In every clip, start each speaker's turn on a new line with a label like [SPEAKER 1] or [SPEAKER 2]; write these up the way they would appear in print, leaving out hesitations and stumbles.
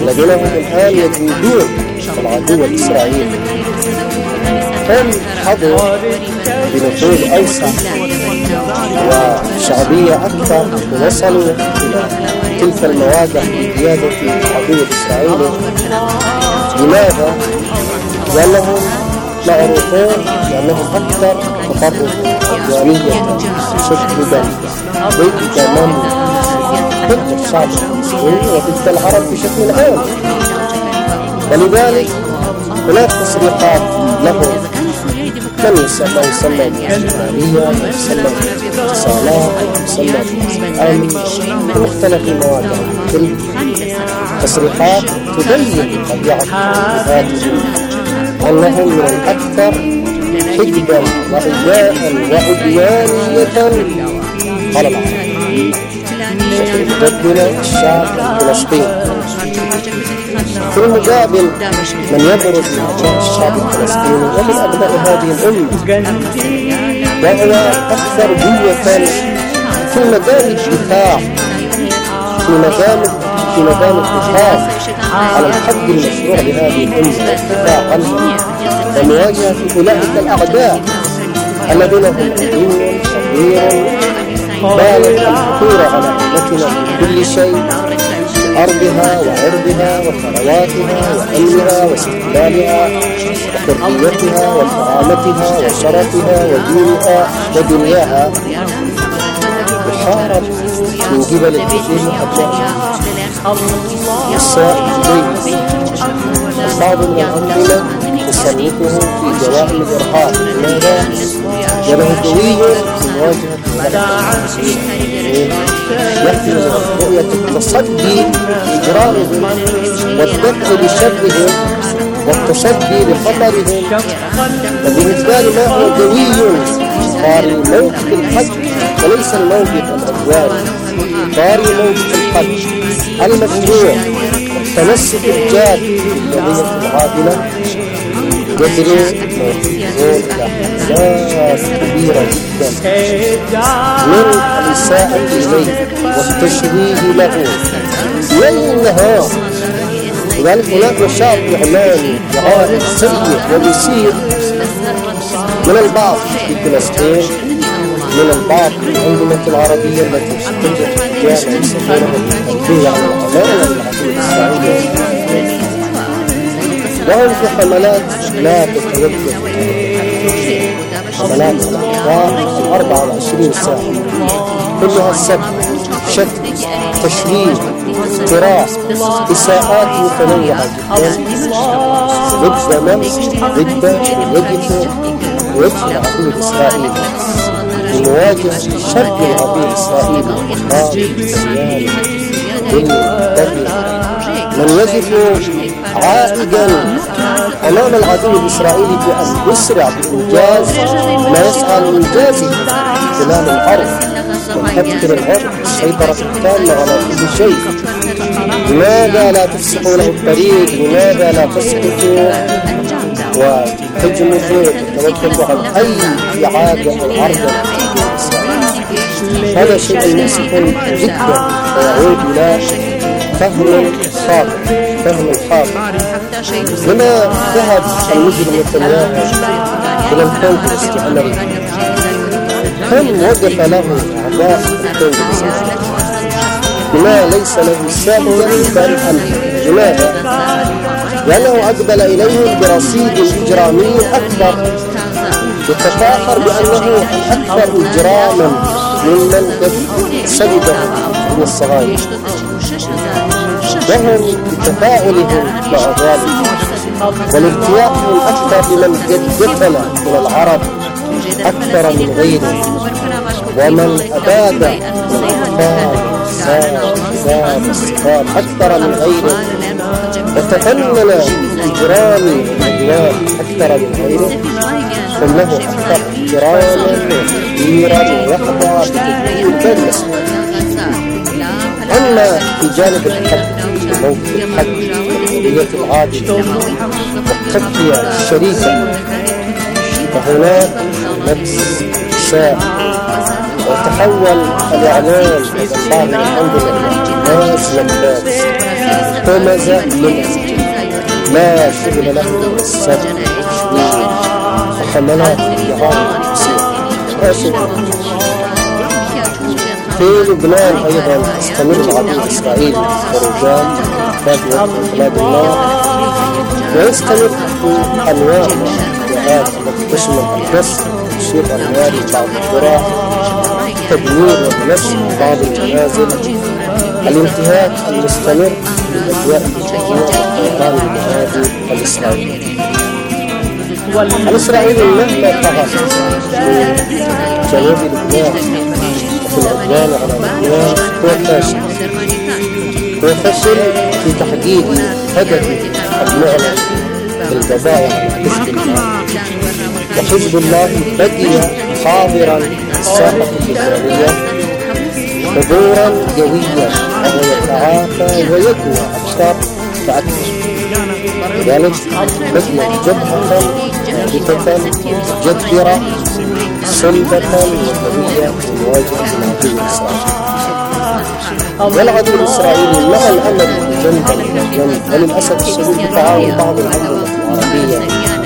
[SPEAKER 1] الذين هم الآن يجودون العدو الإسرائيلي هم حظوا بنفوذ أوسع وشعبية أكثر ووصلوا إلى تلك المواقع بقيادة العدو الإسرائيلي. لماذا؟ لأنهم معروفون لأنهم أكثر تطرفا عدوانية شديدا ضد الشعب المسلمين وضد العرب بشكل عام. ولذلك هناك تصريحات لهم من يسمى بالإجمالية، من يسمى بالاتصالات، من يسمى بالأمن في مختلف المواقع. تصريحات تبين طبيعة هذه أنهم من الأكثر حقدا وعداء وعدوانية على العرب ضد الشعب الفلسطيني. في المقابل من يبرز من أبناء الشعب الفلسطيني ومن أبناء هذه الأمة وهو أكثر قوة في مجال الدفاع، في مجال الدفاع على الحق المشروع لهذه الأمة والدفاع عنها ومواجهة أولئك الأعداء الذين هم عدو صغير بالغ الخطورة على أمتنا من كل شيء، أرضها وعرضها وثرواتها وأمنها واستقلالها وحريتها وكرامتها وشرفها ودينها ودنياها يحارب من قبل الهجوم أبنائها. السائل بعض من الأنظمة تصنفه في جوائم الإرهاب. لماذا؟ لأنه قوي في مواجهة يحمل رؤية التصدي لإجرامهم والدفع بشرهم والتصدي لخطرهم. وبالنسبة لنا هو قوي طاري موقف الحج وليس الموقف العدواني، طاري موقف الحج المشروع والتمسك الجاد بالقضية العادلة يجري موقفون إلى أحداث كبيرة جدا من الإساءة إليه والتشويه له ليل نهار. لذلك هناك نشاط إعلامي وعارض سيء ويسير من البعض في فلسطين، من البعض في الأنظمة العربية التي تستنجد رجال يسمونهم بالتنبيه على العمالة العربية الإسرائيلية، وهم في حملات لا تتوقف، حملات الأخبار 24 ساعة كلها سب، شتم، تشويه، افتراء، إساءات متنوعة جدا ضد وجه العدو الإسرائيلي لمواجهة الشر العظيم الإسرائيلي والإخراج الصهيوني من يقف عائدا أمام العدو الإسرائيلي بأن يسرع بإنجاز ما يسعى لإنجازه خلال الأرض ويكثر الأرض السيطرة التامة على كل شيء. لماذا لا تفسحوا له الطريق؟ لماذا لا تسقطوا وتجمدوا وتتوقفوا عن أي إعادة أو عرض؟ هذا شيء مؤسف جدا ويعود إلى فهم خاطئ. لما ذهب المجرم نتنياهو إلى الكونغرس الأمريكي كم وقف له أعضاء الكونغرس؟ لما ليس له سابقا بل أمر؟ لماذا؟ لأنه أقبل إليهم برصيد إجرامي أكبر، يتفاخر بأنه أكثر إجراما ممن سجده من الصغائر، وهم بتفاعلهم مع ذلك والارتياحهم أكثر لمن قتل من العرب أكثر من غيره، ومن أباد الأطفال الصغار أكثر من غيره، وتفنن إجرام العدوان أكثر من غيره، فإنه أكثر إجراما وتكبيرا ويخضع بتكبير كل مسؤول. أما في جانب الحق موقف الحق والقضية العادلة والتضحية الشريفة فهناك نفس شاء، وتحول الإعلام إلى بعض الأنظمة إلى ناس لباس همزة لمزة لا شغل له بالسبب وحملات الجهاد في لبنان أيضا استمر العدو الإسرائيلي ورجال فاجئة انقلاب النار، ويستمر في أنواع الجهاد التي تشمل القصف والتشييد الناري بعض القرى، تدمير وتنشي بعض المنازل، الانتهاك المستمر بالأجواء الجوية والطيران الجهادي الإسرائيلي. الإسرائيلي مهما طغى في جنوب لبنان وفي العدوان على لبنان هو فشل في تحقيق هدفه المعلن بالقضاء على حزب الله، وحزب الله بقي حاضرا في الساحة اللبنانية حضورا قويا، وهو يتعافى ويقوى أكثر فأكثر. لذلك بقيت جبهة ثابتة مجدرة صلبة وقوية في مواجهة العدو الإسرائيلي. والعدو الإسرائيلي مع الأمل جنبا جنب، وللأسف الشديد بتعاون بعض الأنظمة العربية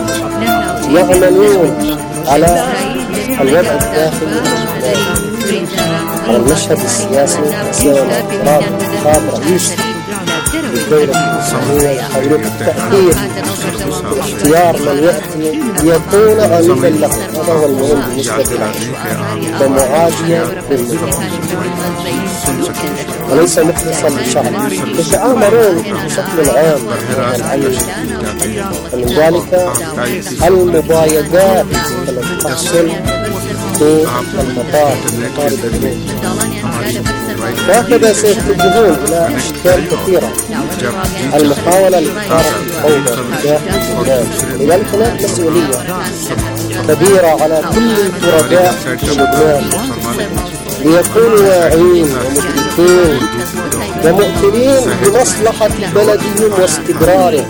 [SPEAKER 1] يعملون على الوضع الداخلي على المشهد السياسي سواء انتخاب رئيس للدولة الإسرائيلية، يحاولون التأثير واختيار من يأتي ليكون غالبا له، هذا هو المهم بالنسبة لهم، ومعاديا للمدن وليس مخلصا للشعب. يتآمرون بشكل عام ومن ذلك المضايقات التي تحصل في المطار الجنوب، وهكذا سيتجهون إلى أشكال كثيرة المحاولة لإثارة الفوضى داخل البلاد. لذلك هناك مسؤولية كبيرة على كل الفرقاء في لبنان ليكونوا واعيين ومدركين ومؤثرين بمصلحة بلدهم واستقرارهم،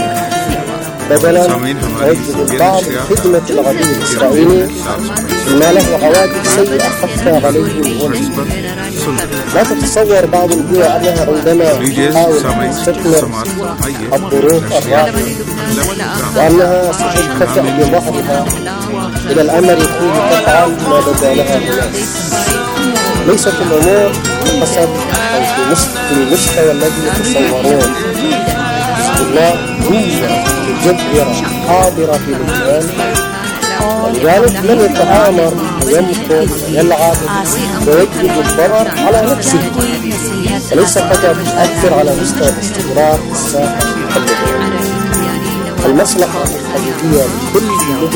[SPEAKER 1] بدلا يوجد البعض خدمة العدو الإسرائيلي ما له عواقب سيئة حتى عليهم هم. لا تتصور بعض القوى أنها عندما تحاول أن تستثمر الظروف الراهنة وأنها ستتكفأ بظهرها إلى الأمر فيه تفعل ما بدا لها هناك. ليست الأمور حسب في المستوى الذي يتصورون. بسم الله قوة مجبرة حاضرة في لبنان، ولذلك من يتآمر ويمكر ويلعب ويجلب الضرر على نفسه وليس فقط يؤثر على مستوى الاستقرار الساحة اللبنانية. المصلحة الحقيقية لكل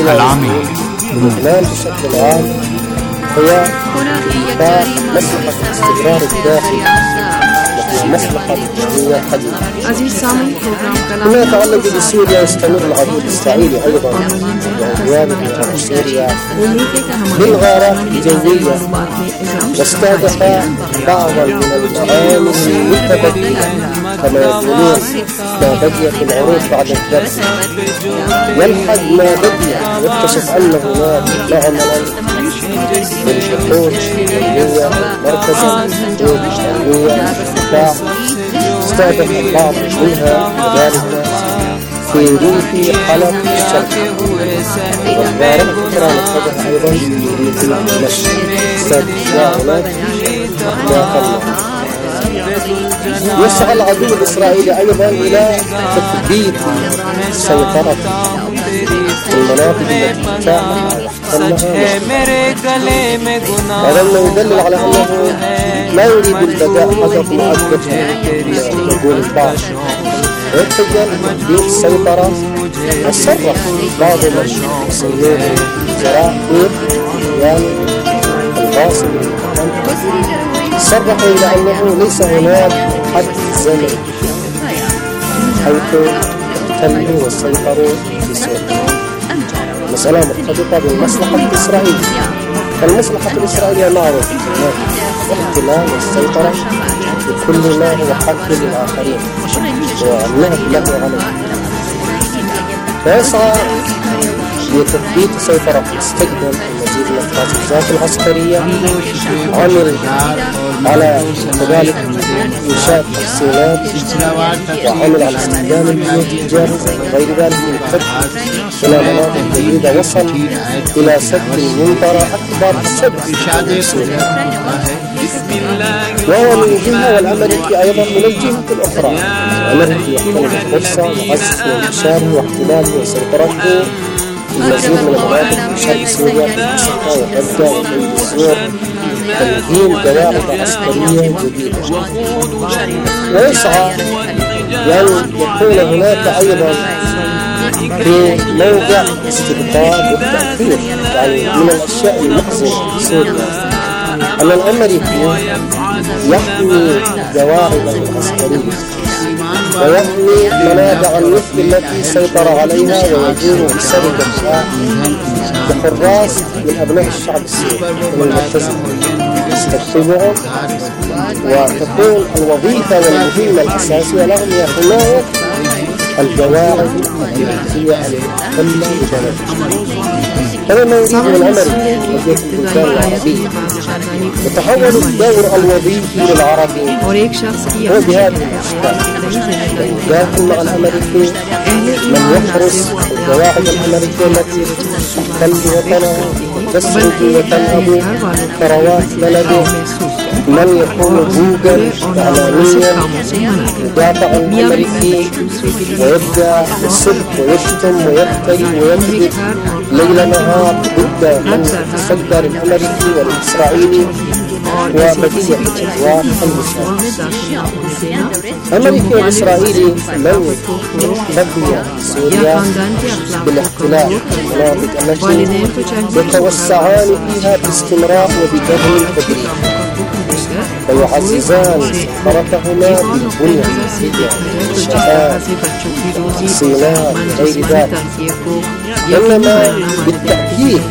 [SPEAKER 1] لبنان بشكل عام هي إنفاق مصلحة الاستقرار الداخلي وهي مصلحة الجمهورية الحقيقية. فيما يتعلق بسوريا يستمر العدو الإسرائيلي أيضا بعدوانه على سوريا بالغارات الجوية، واستهدف بعضا من المعامل المتبقية كما يقولون ما بقي في العروش بعد الدرس، يلحق ما بقي يكتشف أن هناك معملا للحقول الجوية مركزا للحقول الجوية الدفاع، استهدف البعض منها وذلك في ريف حلب الشرقي، والغارات الأخرى نتجه أيضا في ريف دمشق. استهدف هناك أهدافا. يسعى العدو الإسرائيلي أيضا إلى تثبيت سيطرة المناطق التي تحتلها واحتلها، هذا يدلل على أنه لا يريد البقاء فقط مؤقتا يقول البعض، ويتجه لتثبيت السيطرة. وصرح بعض من يسمونه جرائم يعني القاسم صرح إلى أنه ليس هناك حد زمني حيث احتلوا وسيطروا في سوريا. مسألة مرتبطة بالمصلحة الإسرائيلية، فالمصلحة الإسرائيلية معروفة، الاحتلال والسيطرة بكل ما هو حق للآخرين والنهب له عليه. فيسعى لتثبيت سيطرة مستقبل المزيد من التعزيزات العسكرية. عمل على كذلك إنشاء تحصينات، وعمل على استخدام البيوت الجاهزة وغير ذلك للفتح إلى مناطق جديدة. وصل إلى سد المنطرة أكبر سد في سوريا، وهو من جهة والأمريكي أيضا من الجهة الأخرى. الأمريكي يحتل الفرصة لعزز وانتشاره واحتلاله وسيطرته المزيد من المناطق في شرق سوريا في السقا وغزة والجزر، تمكين قواعد عسكرية جديدة، ويسعى لأن يكون هناك أيضا في موضع استقطاب والتأثير. يعني من الأشياء المحزنة في سوريا أن الأمريكي يحمي قواعد العسكرية ويحمي منابع النفط التي سيطر عليها، ويقوم بسرقتها بحراس من أبناء الشعب السوري من المرتزقة يستكتبهم، وتكون الوظيفة والمهمة الأساسية لهم هي حماية القواعد الأمريكية المحتلة لبلدهم. هذا ما يريد الأمريكي وجهة البلدان العربية. يتحول الدور الوظيفي للعربي هو بهذه الأشكال. لكن مع الأمريكي من يحرس القواعد الأمريكية التي تحتل وطنها وتسرق وتنهب ثروات بلده، من يكون جوجل إعلاميا يدافع عن الأمريكي ويبدأ يسب ويشتم ويبتلي ويكذب ليل نهار ضد من يتصدر الأمريكي والإسرائيلي وبقية الأجواء المساعدة. الأمريكي والإسرائيلي لن يقضي سوريا بالاحتلال المناطق التي يتوسعان فيها باستمرار وبدعم تدريجي، ويعززان سيطرتهما بالبنية التحتية والشباب والتحصينات وغير ذلك، إنما بالتأكيد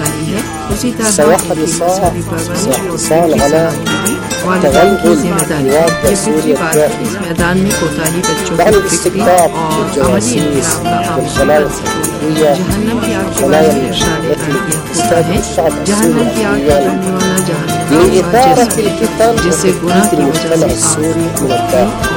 [SPEAKER 1] سيحرصان على تغلغل الواقع سوريا الداخلي، بعد الاستقطاب بالجواسيس والخلايا الحقيقية والخلايا التي تستهدف الشعب السوري لإثارة الفتن وتثبيت المجتمع السوري من الداخل.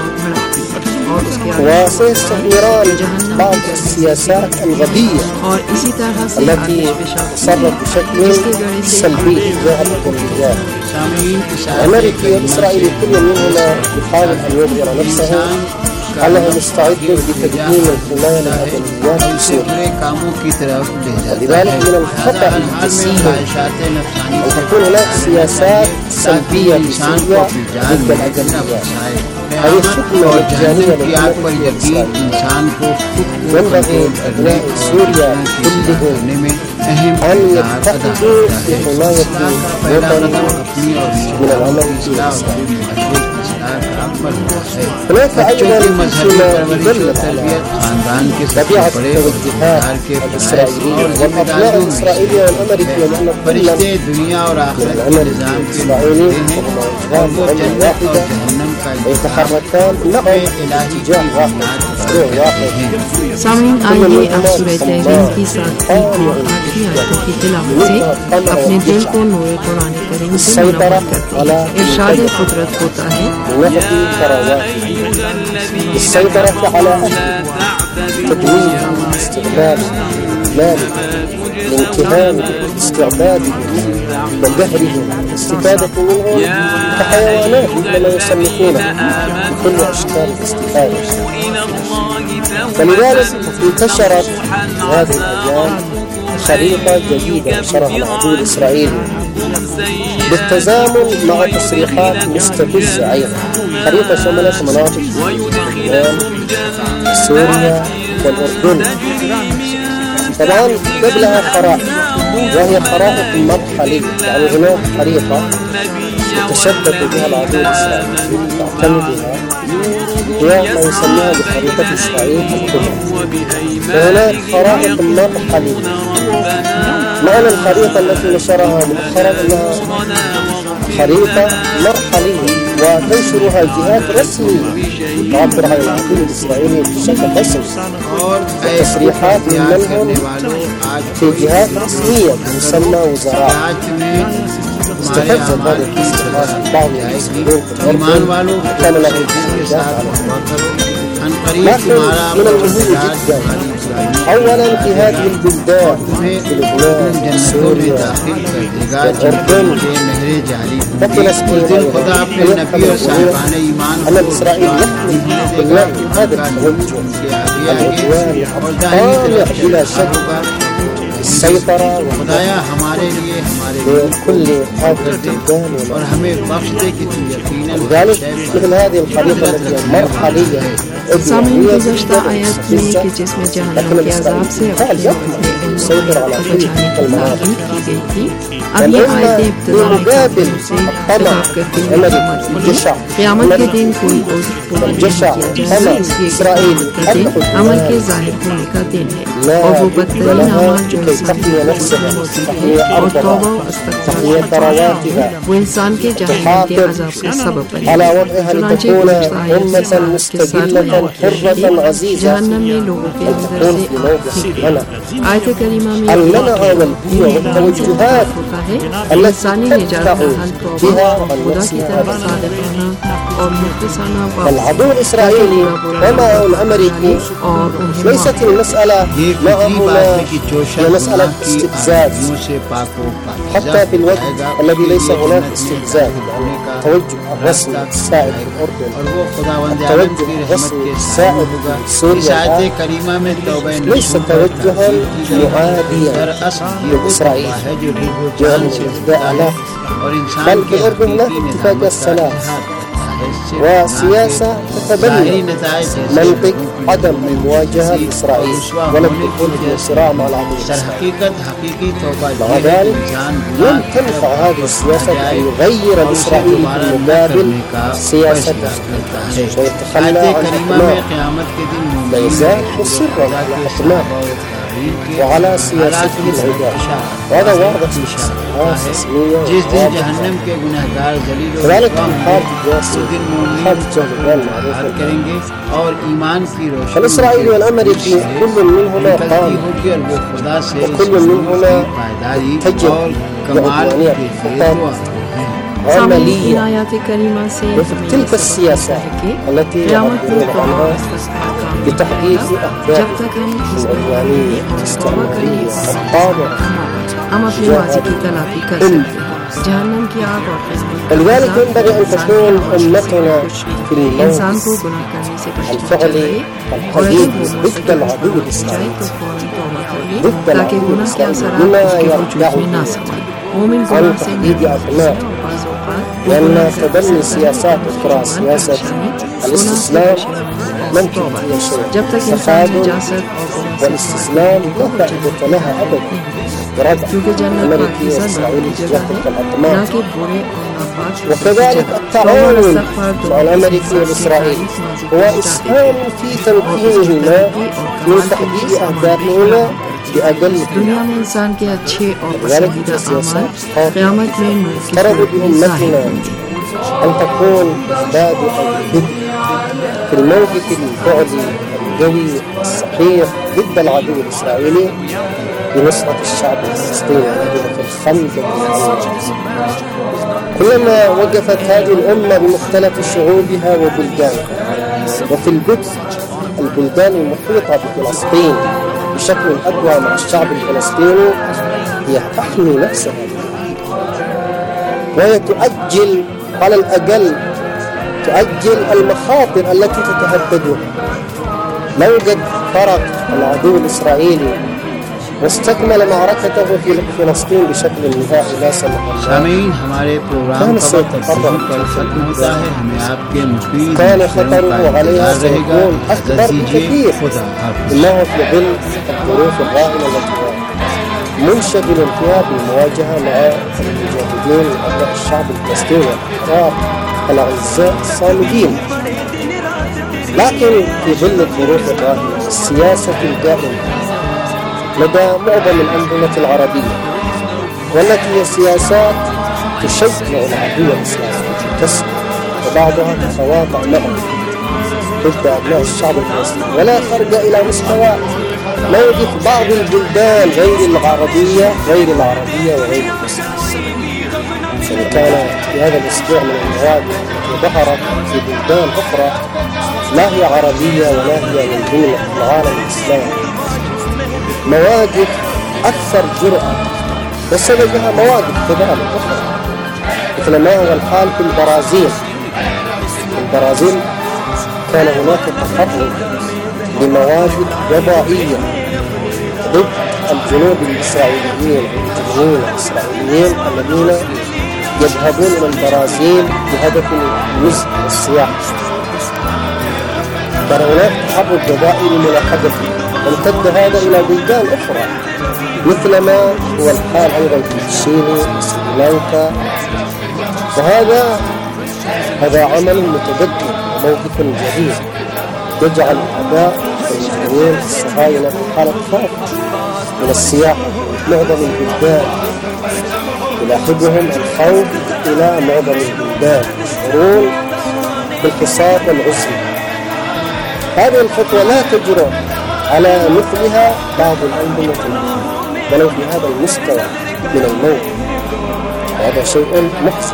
[SPEAKER 1] وسيستثمران بعض السياسات الغبية التي تصرف بشكل سلبي تجاه الأقليات. الأمريكي والإسرائيلي كل منهما يحاول أن يظهر نفسه أنه مستعد لتقديم الحماية للأقليات في سوريا، ولذلك من الخطأ الجسيم أن تكون هناك سياسات سلبية في سوريا ضد الأقليات. هذه الخطوة مجانية للأمريكي ينبغي أبناء سوريا كلهم أن يتحدوا بحماية وطنهم من الأمريكي والإسرائيلي. هناك أيضا فيما يدل على طبيعة التوجهات الإسرائيلية والأبناء الإسرائيلية والأمريكية، لأن كل الأمريكي والإسرائيلي واحدة ويتحركان معا اتجاه واحد مشروع واحد.
[SPEAKER 2] सामने आइए आप सूरह तहरीम की 7वीं और 8वीं आयतों की तिलावत से अपने दिल को नूर कुरान करीम से मुनव्वर करते हैं। इरशाद कुदरत होता है
[SPEAKER 1] السيطرة على تدوين استعباد مالي الانتهام استعبادهم وقهرهم الاستفادة منهم كحيوانات مثل ما يصنفونها بكل أشكال الاستفادة. فلذلك انتشرت هذه الأيام خريطة جديدة نشرها العدو الإسرائيلي بالتزامن مع تصريحات مستفزة أيضا. خريطة شملت مناطق لبنان سوريا والأردن. طبعا قبلها خرائط وهي خرائط مرحلية، يعني هناك خريطة يتشبث بها العدو الإسرائيلي تعتمد بها هي ما يسميها بخريطة إسرائيل الكبرى، وهناك خرائط مرحلية. معنى الخريطة التي نشرها مؤخرا أنها خريطة مرحلية وتنشرها جهات رسمية تعبر عن العدو الإسرائيلي بشكل رسمي، وتصريحات منهم في جهات رسمية تسمى وزراء. استفزت هذه التصريحات بعض المسؤولين في الأردن وكان لهم تحديات عليها. لكن من المهم جدا أولا في هذه البلدان، في لبنان، سوريا، الأردن وفلسطين، أن إسرائيل يحمل هذا التوجه العدواني الطامع بلا شك السيطرة لكل هذه البلدان. ولذلك مثل هذه الخريطة التي مرحلية
[SPEAKER 2] सामने गुज़श्ता आयत में कि जिसमें जहन्नम के अज़ाब से अपने बचाने की गई थी, अब ये आयतें इब्तिदाई से खिताब करती हैं क़यामत के दिन कोई उज़्र पूरा नहीं किया जाएगा, इसलिए क़यामत का दिन अमल के ज़ाहिर होने का दिन है और वो बदतरीन अमल जो इंसान और तौबा व इस्तग़फ़ार वो इंसान के जहन्नम के अज़ाब का सबब बनेगा। चुनांचे गुज़श्ता आयत के साथ जहन्नम में लोगों के अंदर से आयत करीमा में होता है इंसानी निजात का हल तौबा खुदा की तरफ सादिक़ाना और मुख़लिसाना
[SPEAKER 1] العدو الإسرائيلي ومعه الأمريكي ليست المسألة معهما مسألة استفزاز، حتى في الوقت الذي ليس هناك استفزاز، يعني التوجه الرسمي السائد في الأردن، التوجه الرسمي السائد في سوريا ليس توجها معاديا لإسرائيل بل في الأردن لا اتفاق السلام وسياسة تتبنى منطق عدم المواجهة لإسرائيل ولم تكن في صراع مع العدو الإسرائيلي. مع ذلك لم تنفع هذه السياسة أن يغير الإسرائيلي في المقابل سياسته ويتخلى عن حكمه، لا يزال مصرا على حكمه وعلى سياسته العداء، وهذا واضح في الشريعة الرسمية واضح. كذلك الحرب الجاسية حرب جهل معروفة. فالإسرائيلي والأمريكي كل منهما قام وكل منهما اتجه لعدوانية خطط عملية تلك السياسة التي يعبر عنها بتحقيق أهداف العدوانية الاستعمارية الطامعة ولذلك ينبغي أن تكون أمتنا في الموقف الفعلي الحقيقي ضد العدو الإسرائيلي، ضد العدو الإسرائيلي بما يرجعه عن تحديد أبناء، لأن تبني سياسات أخرى سياسة الاستسلام لن تؤتي شيئا. التخاذل والاستسلام لا فائدة لها أبدا برد الأمريكي والإسرائيلي تجاه تلك الأطماع. وكذلك التعاون مع الأمريكي والإسرائيلي هو إسهام في تمكينهما من تحقيق أهدافهما بأقل
[SPEAKER 2] दुनिया में इंसान के अच्छे और पसंदीदा अमाल क़यामत में
[SPEAKER 1] طلب بأمتنا أن تكون بادئة البدء في الموقف الفعلي القوي الصحيح ضد العدو الإسرائيلي بنصرة الشعب الفلسطيني الذي في الخندق. كلما وقفت هذه الأمة بمختلف شعوبها وبلدانها وفي البلدان المحيطة بفلسطين بشكل أقوى مع الشعب الفلسطيني، هي تحمي نفسها وهي تؤجل على الأقل تؤجل المخاطر التي تتهددها. لو قد فرق العدو الإسرائيلي واستكمل معركته في فلسطين بشكل نهائي لا سمح الله كان سيتقرر، كان خطره عليها سيكون أكبر بكثير، إنه في ظل الظروف الراهنة التي منشغل فيها بالمواجهة مع المجاهدين وأبناء الشعب الفلسطيني والأحرار الأعزاء الصامدين. لكن في ظل الظروف الراهنة السياسة الدائمة لدى معظم الأنظمة العربية والتي هي سياسات تشجع العدو الإسلامي بعضها تتواطأ معه ضد أبناء الشعب الفلسطيني، ولا خرج إلى مستوى موقف بعض البلدان غير العربية وغير المسلمين. كان في هذا الأسبوع من المواقف التي ظهرت في بلدان أخرى لا هي عربية ولا هي من ضمن العالم الإسلامي، مواقف أكثر جرأة وسببها مواقف كذلك أخرى، مثل ما هو الحال في البرازيل. كان هناك تحرك بمواقف وضعية ضد الجنود الإسرائيليين والمجرمين الإسرائيليين الذين يذهبون إلى البرازيل بهدف النزع والسياحة. كان هناك تحرك جزائري ملاحظته، وامتد هذا إلى بلدان أخرى مثل ما هو الحال أيضا في تشيلي وسريلانكا. وهذا عمل متقدم وموقف جديد يجعل الأعداء والمجرمين الصهاينة في حالة خوف من السياحة. معظم البلدان يلاحظهم الخوف إلى معظم البلدان، يشعرون بالحصار والعزلة. هذه الخطوة لا تجرؤ على مثلها بعض الأنظمة ولو بهذا المستوى من الموت، وهذا شيء محزن.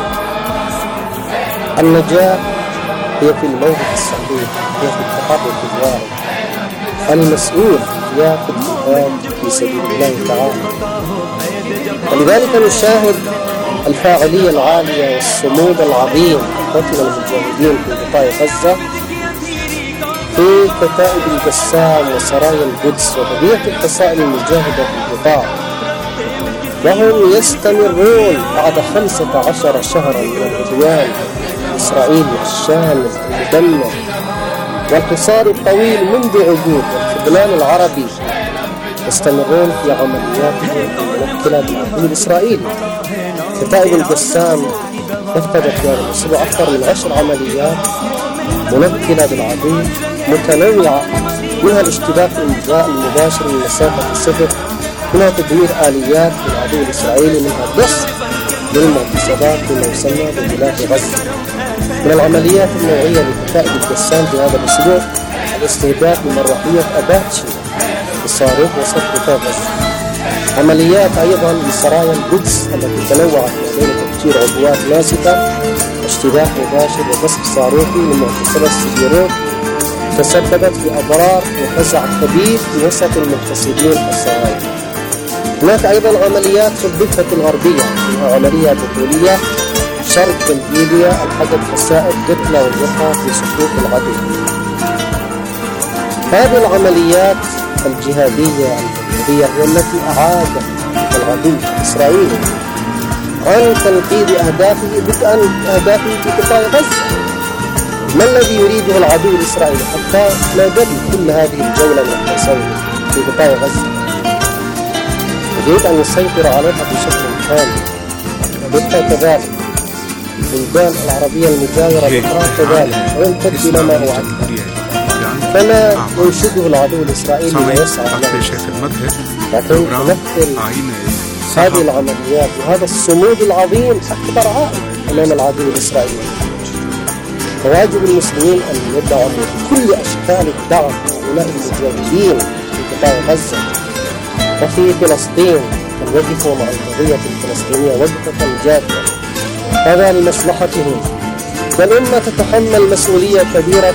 [SPEAKER 1] النجاة هي في الموقف الصحيح، هي في التحرك الواعي. المسؤول يأخذ الجهاد في سبيل الله تعالى. ولذلك نشاهد الفاعلية العالية والصمود العظيم قتل المجاهدين في قطاع غزة في كتائب القسام وسرايا القدس وبقية الفصائل المجاهدة في القطاع، وهم يستمرون بعد 15 شهرا من العدوان الإسرائيلي الشامل المدمر والحصار الطويل منذ عقود والخذلان العربي، يستمرون في عملياتهم المنكلة بالعدو الإسرائيلي. كتائب القسام نفذت في هذا الأسبوع أكثر من 10 عمليات منكلة بالعدو متنوعة، منها الاشتباك المباشر من مسافة الصفر، منها تدمير آليات للعدو الإسرائيلي، منها قصف للمغتصبات فيما يسمى ببلاد غزة. من العمليات النوعية لكتائب القسام في هذا الأسبوع الاستهداف بمروحية أباتشي بالصاروخ وسط قطاع غزة. عمليات أيضا لسرايا القدس التي تنوعت ما بين تفجير عبوات ناسفة، اشتباك مباشر وقصف صاروخي لمغتصبة السيديروت تسببت في أضرار وفزع كبير في وسط المغتصبين الصهاينة. هناك أيضا عمليات في الضفة الغربية، عملية بطولية شرق ليبيا الحقت خسائر قتلى والجرحى في صفوف العدو. هذه العمليات الجهادية البطولية هي التي أعادت العدو الإسرائيلي عن تنفيذ أهدافه بدءا أهدافه في قطاع غزة. ما الذي يريده العدو الإسرائيلي حتى لا يبدو كل هذه الجولة من الحصار في قطاع غزة؟ يريد أن يسيطر عليها بشكل كامل، وبالتالي كذلك البلدان العربية المجاورة الأخرى كذلك، ويمتد إلى ما هو أكثر. فما ينشده العدو الإسرائيلي ويسعى له، لكن تمثل هذه العمليات وهذا الصمود العظيم أكبر عائد أمام العدو الإسرائيلي. فواجب المسلمين أن يدعموا كل أشكال الدعم هؤلاء المجاهدين في قطاع غزة وفي فلسطين، أن يقفوا مع القضية الفلسطينية وقفة جادة، هذا لمصلحتهم. والأمة تتحمل مسؤولية كبيرة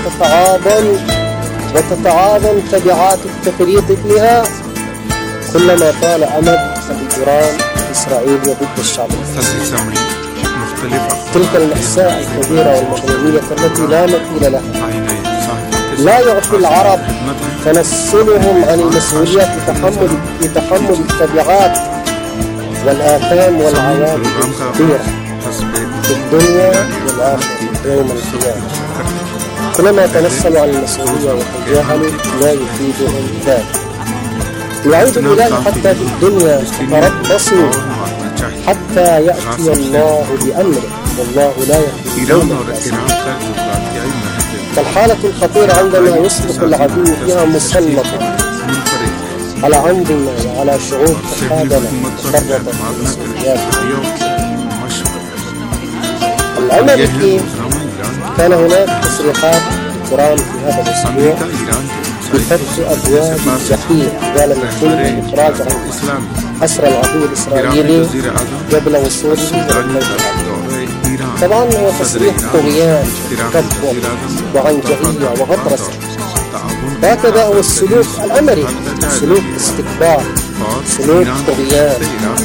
[SPEAKER 1] وتتعاظم تبعات التفريط فيها كلما طال أمد الإجرام الإسرائيلي ضد الشعب الفلسطيني. تلك المأساة الكبيرة والمغربية التي لا مثيل لها لا يعطي العرب تنصلهم عن المسؤولية في تحمل التبعات والآثام والعواقب الكبيرة في الدنيا والآخرة يوم القيامة. كلما تنصلوا عن المسؤولية وتجاهلوا لا يفيدهم ذلك. يعود الإله حتى في الدنيا تربصوا حتى يأتي الله بأمره، والله لا يهدي القوم الفاسقين. فالحالة الخطيرة عندما يصبح العدو فيها مسلطا على أنظمة وعلى شعوب تحادنا تفرطت في المسؤوليات. الأمريكي كان هناك تصريحات إيران في هذا الأسبوع بفتح أبواب الجحيم قال يتم إخراج عن أسرى العدو الإسرائيلي قبل وصوله إلى المنطقة. طبعا هو تصريح طغيان وتكبر وعنجهية وغطرسة. هكذا هو السلوك الأمريكي، سلوك استكبار، سلوك طغيان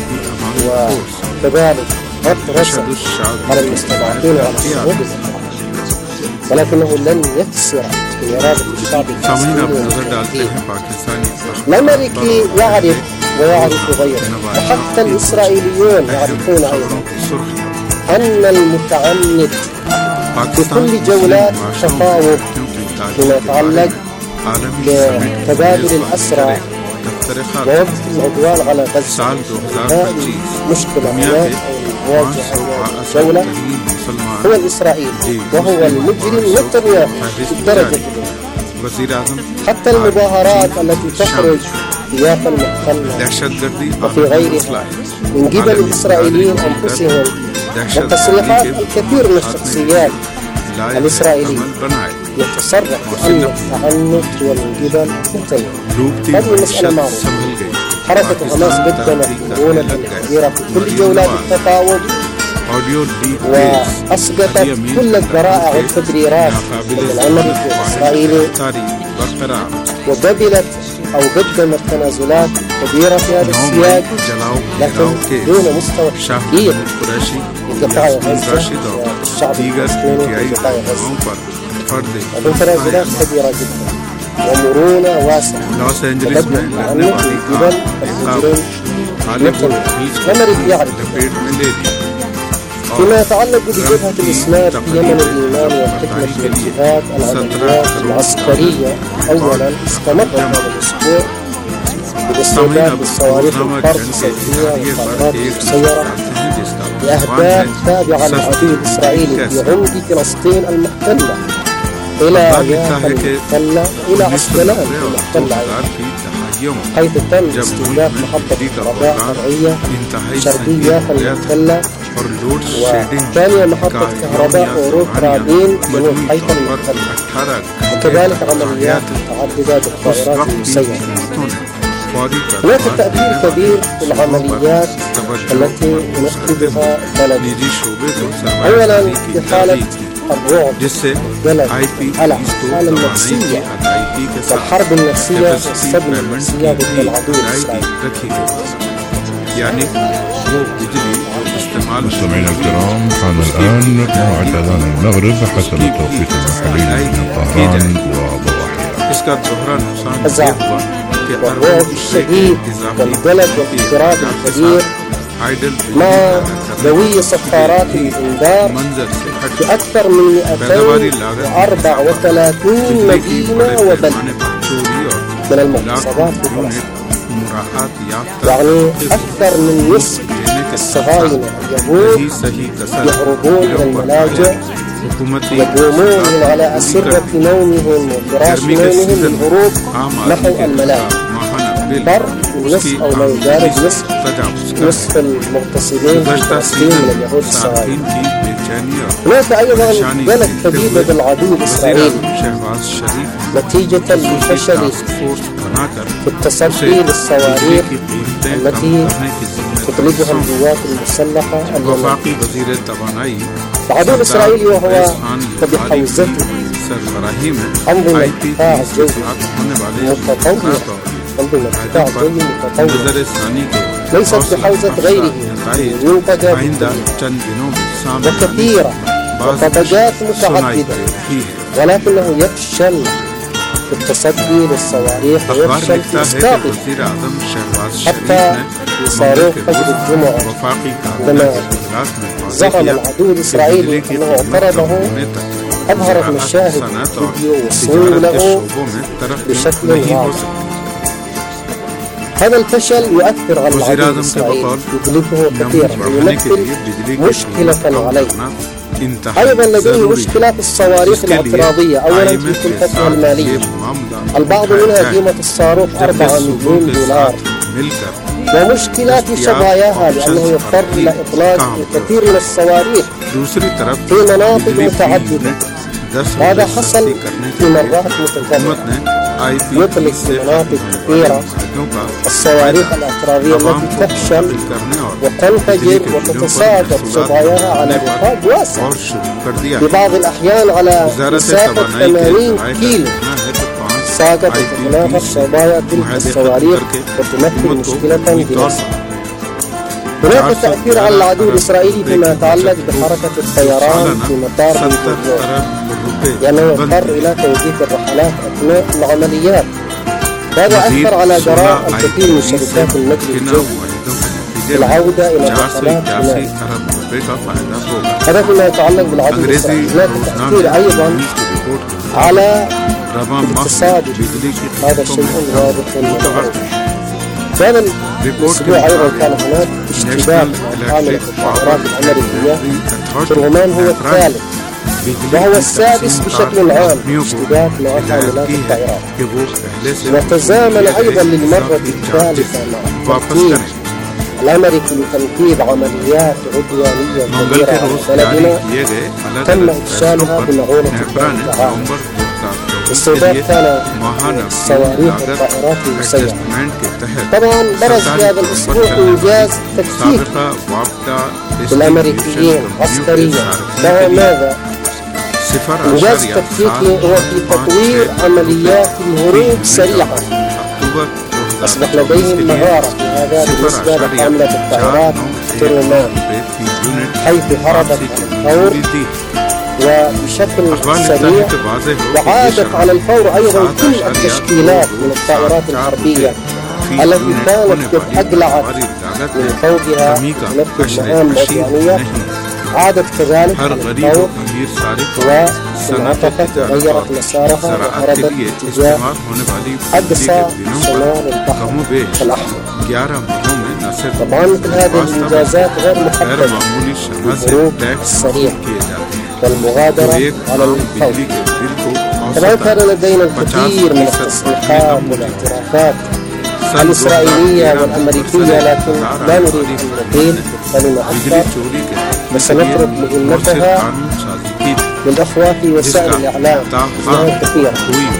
[SPEAKER 1] وكذلك غطرسة على المستضعفين وعلى الشعوب، ولكنه لن يكسر إرادة الشعب الفلسطيني. الأمريكي يعرف ويعرف غيره، وحتى الإسرائيليون يعرفون أيضا أن المتعنت في كل جولات تفاوض فيما يتعلق بتبادل الأسرى ووقف العدوان على غزة. هذه مشكلة هناك أو الجولة هو الإسرائيلي وهو المجرم نتنياهو في الدرجة الأولى. حتى المظاهرات التي تخرج سياق المحتل وفي غيرها من قبل الإسرائيليين أنفسهم والتصريحات الكثير من الشخصيات الإسرائيلية يتصرح بأن التعنت هو من قبل نتنياهو. هذه المسألة معروفة. حركة حماس قدمت مرونة كبيرة في كل جولات التفاوض وأسقطت كل الذرائع والتبريرات الأمريكي والإسرائيلي وقبلت أو قدمت تنازلات كبيرة في هذا السياق، لكن دون مستوى كبير لقطاع غزة والشعب الفلسطيني في قطاع غزة. لكن تنازلات كبيرة جدا ومرونة واسعة تقدم التعنت من قبل المجرم نتنياهو. الأمريكي يعرف. فيما يتعلق بجبهة الإسلام في يمن الإيمان والحكمة والجهاد، العمليات العسكرية أولا استمرت هذا الأسبوع بالاستعداد بالصواريخ القرب الصوتية والطائرات المسيرة بأهداف تابعة للعدو الإسرائيلي في عمق فلسطين المحتلة إلى يافا المحتلة إلى عسقلان المحتلة، حيث تم استهداف محطة كهرباء فرعية شرقي يافا المحتلة، وثانية محطة كهرباء أوروت رابين جنوب حيفا المحتلة، وكذلك عمليات متعددة بالطائرات المسيرة. هناك تأثير كبير في العمليات التي ننفذها بلدنا. أولا في حالة الرعب بلد على الحالة النفسية والحرب النفسية والصدمة النفسية ضد العدو الإسرائيلي.
[SPEAKER 3] مستمعينا الكرام، حان الآن موعد أذان المغرب حسب التوقيت المحلي من طهران وضواحيها.
[SPEAKER 1] والرعب الشديد والقلق والاضطراب الكبير مع ذوي صفارات الإنذار في أكثر من 234 مدينة وبلدة من المحافظات في فلسطين. يعني أكثر من نصف الصهاينة اليهود يهربون من الملاجئ، يقومون على أسرة نومهم وفراش نومهم للهروب نحو الملاجئ. بر نصف أو ما يقارب نصف المغتصبين في فلسطين من اليهود الصهاينة. هناك أيضا قلق كبير بالعدو الإسرائيلي نتيجة للفشل في التصدي للصواريخ التي تطلقها القوات المسلحة اليمنية. العدو الإسرائيلي وهو بحوزته أنظمة دفاع جوي متطورة، أنظمة دفاع جوي متطورة ليست بحوزة غيره، منطقة وكثيرة وطبقات متعددة، ولكنه يفشل في التصدي للصواريخ ويفشل في إسقاطها. حتى في صاروخ فجر الجمعة عندما زعم العدو الإسرائيلي أنه اعترضه، أظهرت مشاهد فيديو وصوله بشكل واضح. هذا الفشل يؤثر على العدو الإسرائيلي، يكلفه كثيرا ويمثل مشكلة عليه. أيضا لديه مشكلة في الصواريخ الاعتراضية، أولا في كلفتها المالية. البعض منها قيمة الصاروخ 4 مليون دولار، ومشكلات شظاياها لأنه يضطر إلى إطلاق الكثير من الصواريخ في مناطق متعددة. هذا حصل في مرات متكررة. يطلق في مناطق كثيرة الصواريخ الأطرافية التي تفشل وتنفجر وتتساقط شظاياها على نطاق واسع، في بعض الأحيان على مسافة 80 كيلو. ساقطت وتناقض شظايا تلك الصواريخ وتمثل مشكلة بنفسها. هناك تأثير على العدو الإسرائيلي فيما يتعلق بحركة الطيران في مطار بن غوريون، لأنه يضطر إلى توقيف الرحلات أثناء العمليات. هذا أثر على جراء الكثير من شركات النقل الجوي في العودة إلى الرحلات هناك. هذا فيما يتعلق بالعدو الإسرائيلي. هناك تأثير أيضا على الاقتصاد، هذا شيء واضح ومعروف. هذا الأسبوع أيضا كان هناك اشتباك مع حاملة الطائرات الأمريكية في العمان، هو الثالث وهو السادس بشكل عام اشتباك مع حاملات الطائرات، وتزامن أيضا للمرة الثالثة مع الترتيب الأمريكي لتنفيذ عمليات عدوانية كبيرة على بلدنا تم إفشالها بمعونة العالم. استهداف كان صواريخ الطائرات المسيرة. طبعا برز في هذا الأسبوع إنجاز تكتيكي للأمريكيين عسكريا. له ماذا؟ إنجاز تكتيكي هو في تطوير عمليات الهروب سريعا. أصبح لديهم مهارة في هذا بالنسبة لحاملة الطائرات ترومان، حيث هربت على الفور وبشكل سريع، وعادت على الفور أيضا كل التشكيلات من الطائرات الحربية التي كانت قد أقلعت من فوقها تنفذ مهام عدوانية، عادت كذلك على الفور وانعطفت وغيرت مسارها وهربت اتجاه أقصى شمال البحر الأحمر. طبعا مثل هذه الإنجازات غير محددة بالهروب السريع والمغادرة على الفور. طبعا كان لدينا الكثير من التصريحات والاعترافات الإسرائيلية والأمريكية، لكن لا نريد أن نطيل كلمة أكثر، وسنترك مهمتها للأخوة في وسائل الإعلام لها كثيرة.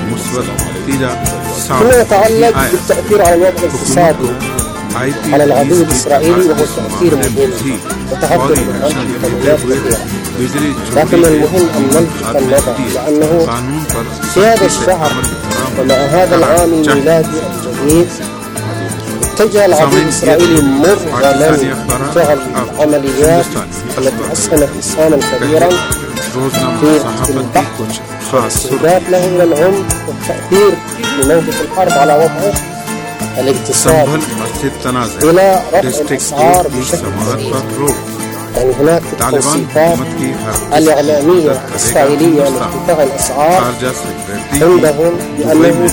[SPEAKER 1] فيما يتعلق بالتأثير على الوضع الاقتصادي على العدو الإسرائيلي، وهو تأثير مهم وتحضر عنه كلمات كثيرة، لكن المهم أن نلفت النظر لأنه في هذا الشهر ومع هذا العام الميلادي الجديد اتجه العدو الإسرائيلي مرغما فعل العمليات التي أسهمت إسهاما كبيرا في البحث والاستهداف له إلى العمق والتأثير بموقف الحرب على وضعه الاقتصادي إلى رفع الأسعار بشكل كبير. يعني هناك التوصيفات الإعلامية الإسرائيلية لارتفاع الأسعار عندهم بأنه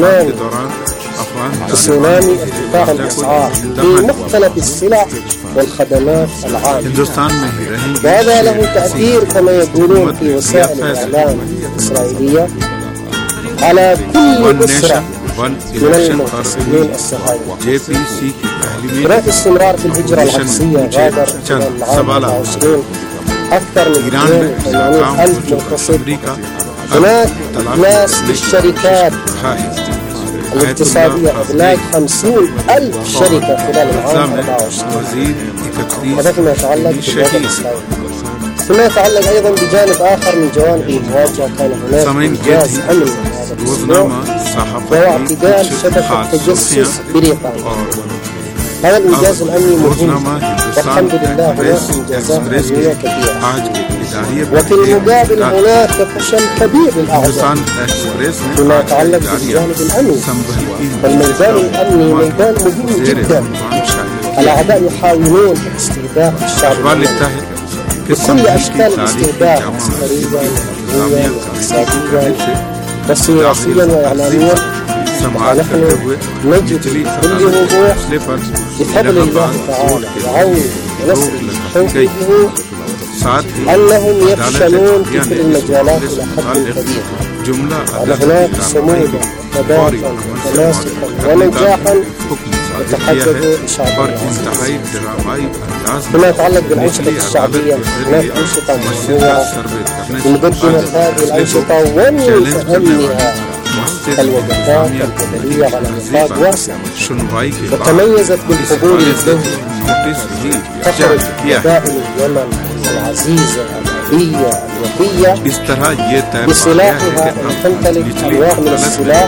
[SPEAKER 1] تسونامي ارتفاع الأسعار في مختلف السلع والخدمات العامة. وهذا له تأثير كما يقولون في وسائل الإعلام الإسرائيلية على كل أسرة من المغتصبين الصهاينة. هناك استمرار في الهجرة العكسية، غادر العام 24 أكثر من 82,000 مغتصب. هناك إفلاس للشركات الاقتصادية، إغلاق 50,000 شركة خلال العام 24. هذا فيما يتعلق بالوضع الإسرائيلي. فيما يتعلق أيضا بجانب آخر من جوانب المواجهة، كان هناك إنجاز أمني هذا الأسبوع وهو اعتدال شبكة تجسس بريطانيا. هذا الإنجاز الأمني مهم والحمد لله. هناك إنجازات أمنية كثيرة، وفي المقابل هناك فشل كبير للأعداء فيما يتعلق بالجانب الأمني. فالميدان الأمني ميدان مهم جدا. الأعداء يحاولون استهداف الشعب بكل أشكال الاستهداف، عسكريا وأمنيا واقتصاديا وسياسيا وإعلاميا. ونحن نجد كل وضوح بفضل الله تعالى وعون ونصر توفيقه أنهم يفشلون في كل المجالات إلى حد كبير. وأن هناك صمودا ثباتا وتماسكا ونجاحا يتحدد لشعب العزيز. فيما يتعلق بالأنشطة الشعبية هناك أنشطة مشروعة بمقدمة هذه الأنشطة ومتأمنها الوقفات القبلية على نطاق واسع، وتميزت بالحضور الدولي. تخرج قبائل اليمن العزيزة الأبية الوفية بسلاحها أن تمتلك أنواع من السلاح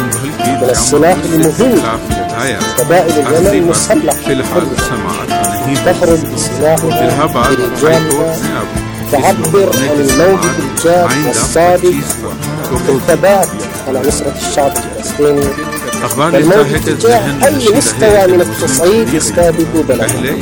[SPEAKER 1] المهم. قبائل اليمن مسلحة تخرج بسلاحها برجالها تعبر عن الموقف الجاد والصادق في الثبات على نصرة الشعب الفلسطيني والموقف تجاه أي مستوى من التصعيد يستهدف بلده.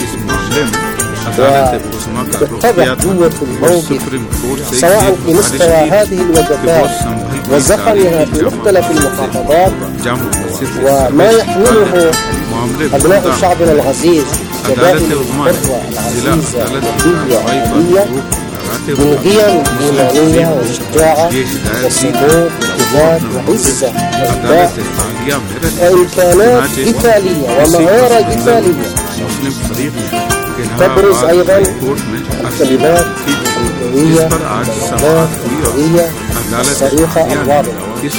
[SPEAKER 1] وتتضح قوة الموقف سواء في مستوى هذه الوقفات وزخمها في مختلف المحافظات وما يحمله أبناء شعبنا العزيز قبائل القرى العزيزة الوفية من قيم إيمانية وشجاعة وصمود وثبات وعزة وإبداع وإمكانات قتالية ومهارة قتالية. تبرز أيضا الكلمات القوية والقوية الصريحة الواضحة.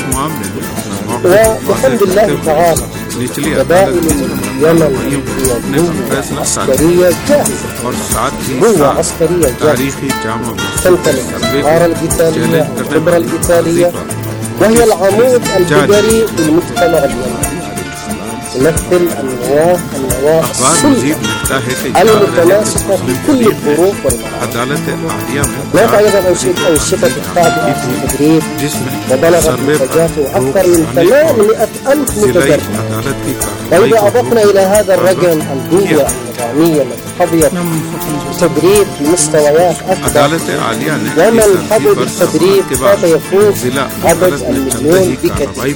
[SPEAKER 1] وبحمد الله تعالى قبائل اليمن هي قوة عسكرية جاهزة، قوة عسكرية جاهزة تمتلك المهارة القتالية والخبرة القتالية، وهي العمود الفقري للمجتمع اليمني. تمثل النواة الصلبة المتماسكة في كل الظروف والمراحل. هناك أيضا أنشطة التعبئة في التدريب وبلغت منتجاته أكثر من 800,000 متدرب. وإذا أضفنا إلى هذا الرقم القوة النظامية التي حظيت تدريب بمستويات أكبر، ومن حظى بالتدريب سوف يفوز عدد 1,000,000 بكثير.